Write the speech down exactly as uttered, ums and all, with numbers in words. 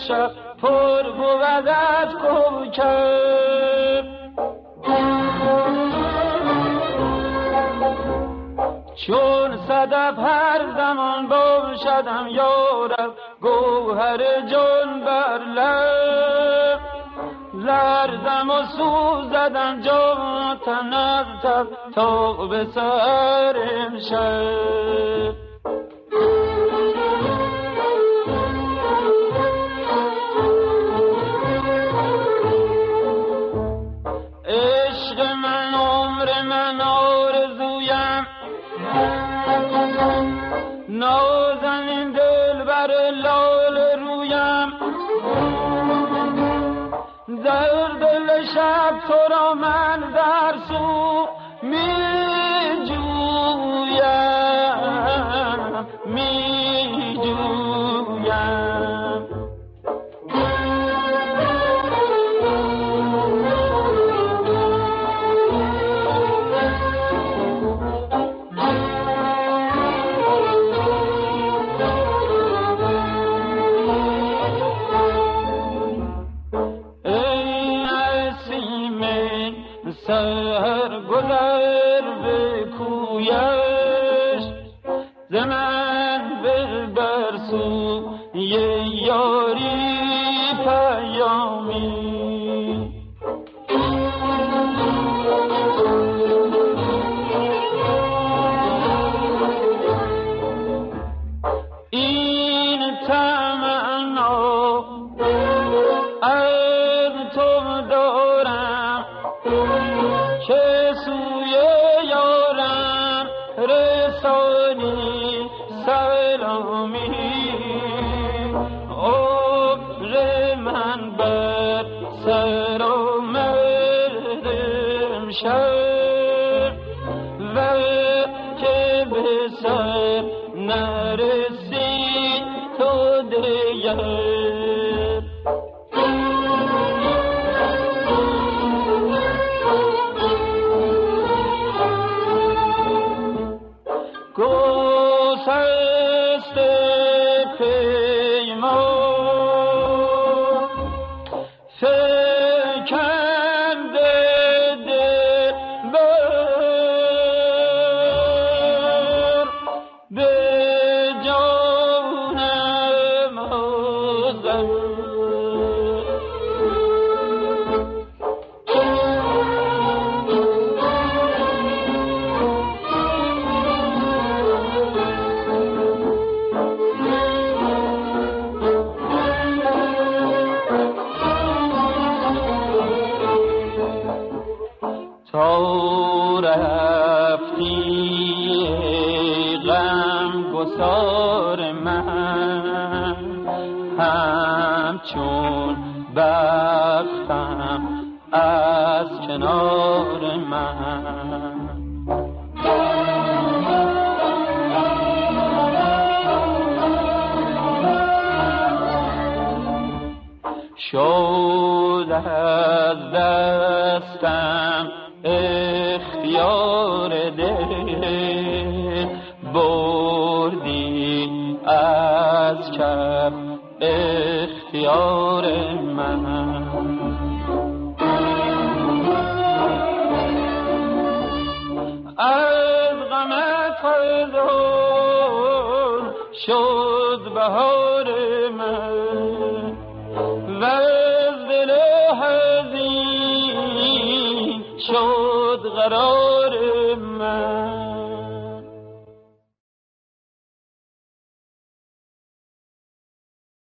امشب پر بود از کوکب. چون صدف هر زمان باشدم یارب گوهر جان بر لب. لرزم و سوزدم جان تن از تب تا به سر امشب. عشق من عمر من آرزویم، نازنین دل بر لال رویم. در دل شب تو را من در سو می جویم می جویم. سر گذر به کویش ز من ببر سوی یاری پیامی. این تمنا از تو دارم که سوی یارم رسانی سلامی. عمر من بر سر آمد امشب و که به سر نرسی تو دیگر. گسست پیمان فکنده دل بر به جانم آزد. تا رفتی غم گسار من همچون بختم از کنار من. شد از دستم اختیار دل، بردی از کف اختیار من. از غمت خزان شد بهار من و از دل حزین شد قرار من.